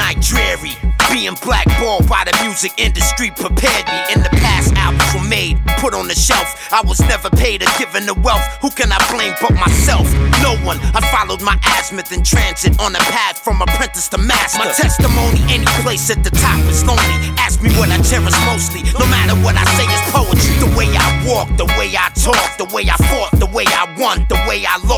night dreary. Being blackballed by the music industry prepared me. In the past, albums were made, put on the shelf. I was never paid or given the wealth. Who can I blame but myself? No one. I followed my azimuth in transit on a path from apprentice to master. My testimony, any place at the top is lonely. Ask me what I cherish mostly. No matter what I say is poetry. The way I walk, the way I talk, the way I fought, the way I won, the way I lost.